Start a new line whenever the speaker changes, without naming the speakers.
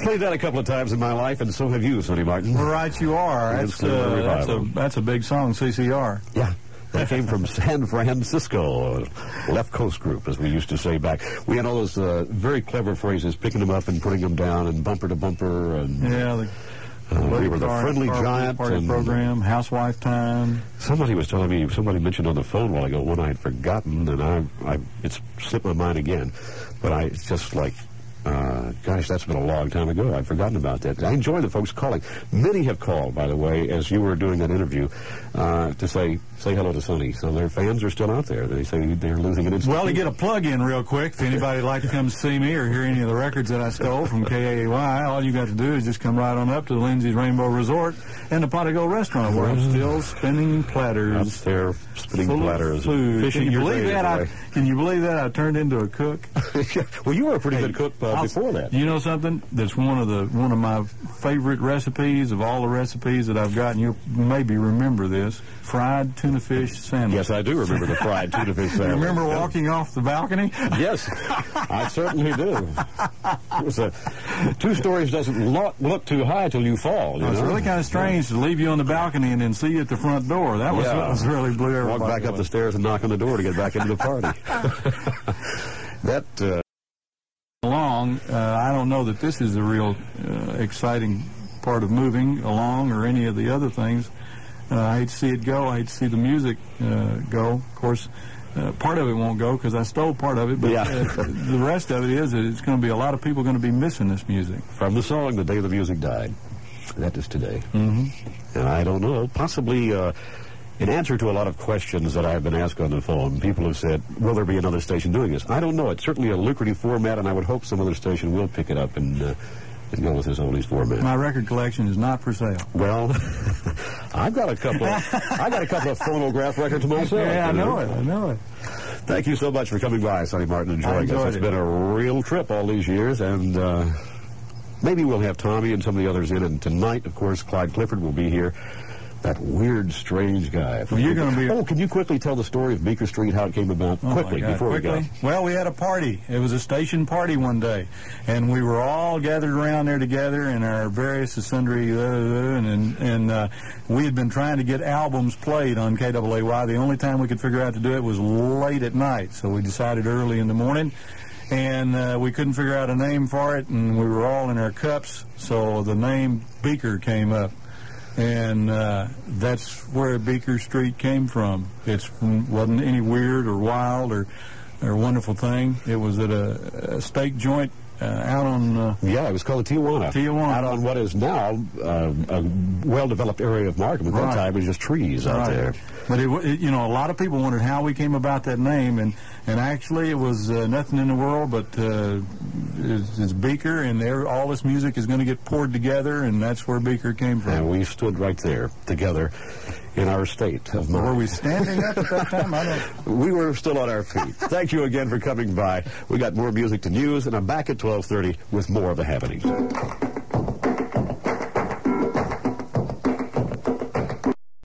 played that a couple of times in my life, and so have you, Sonny Martin.
Right, you are. That's a big song, CCR.
Yeah. That came from San Francisco, Left Coast Group, as we used to say back. We had all those very clever phrases, picking them up and putting them down, and bumper to bumper. And
yeah,
we were the Friendly Giant.
Party program, Housewife Time.
Somebody was telling me, somebody mentioned on the phone a while ago, one I had forgotten, and it's slipped my mind again. But it's just like, gosh, that's been a long time ago. I'd forgotten about that. I enjoy the folks calling. Many have called, by the way, as you were doing that interview, to say hello to Sonny. So their fans are still out there. They say they're losing an instant.
Well, to get a plug in real quick, if anybody would like to come see me or hear any of the records that I stole from KAY, all you got to do is just come right on up to the Lindsay's Rainbow Resort and the Pot of Gold restaurant, where I'm still spinning platters.
Up there, spinning platters.
Food.
Fishing your days away.
Can you believe that I turned into a cook?
Well, you were a pretty good cook before that.
You know something? That's one of my favorite recipes of all the recipes that I've got, and you'll maybe remember this: fried tuna fish sandwich.
Yes, I do remember the fried tuna fish sandwich.
You remember walking off the balcony?
Yes, I certainly do. It was two stories doesn't look too high till you fall.
It's really kind of strange to leave you on the balcony and then see you at the front door. That was really blew everybody.
Walk back up the stairs and knock on the door to get back into the party.
Along, I don't know that this is the real exciting part of moving along or any of the other things. I hate to see it go. I hate to see the music go. Of course, part of it won't go because I stole part of it, but the rest of it is that it's going to be a lot of people going to be missing this music.
From the song, The Day the Music Died. That is today.
Mm-hmm.
And I don't know, possibly in answer to a lot of questions that I've been asked on the phone, people have said, will there be another station doing this? I don't know. It's certainly a lucrative format, and I would hope some other station will pick it up and go with this oldies format.
My record collection is not for sale.
Well, I got a couple of phonograph records myself.
Yeah, I know it.
Thank you so much for coming by, Sonny Martin, and joining us. It's been a real trip all these years, and maybe we'll have Tommy and some of the others in. And tonight, of course, Clyde Clifford will be here. That weird, strange guy.
Well, you're going to be...
Oh, can you quickly tell the story of Beaker Street, how it came about? Quickly, before we go.
Well, we had a party. It was a station party one day, and we were all gathered around there together in our various sundry, and we had been trying to get albums played on KAAY. The only time we could figure out to do it was late at night, so we decided early in the morning. And we couldn't figure out a name for it, and we were all in our cups, so the name Beaker came up. And that's where Beaker Street came from. It wasn't any weird or wild or wonderful thing. It was at a steak joint out on...
it was called Tijuana. Out on what is now a well-developed area of Markham. At that time, it was just trees out there.
But, a lot of people wondered how we came about that name, and actually it was nothing in the world but it's Beaker, and all this music is going to get poured together, and that's where Beaker came from.
And we stood right there together in our state of mind.
Were we standing up at that time? I don't...
We were still on our feet. Thank you again for coming by. We got more music to news, and I'm back at 12:30 with more of the happenings.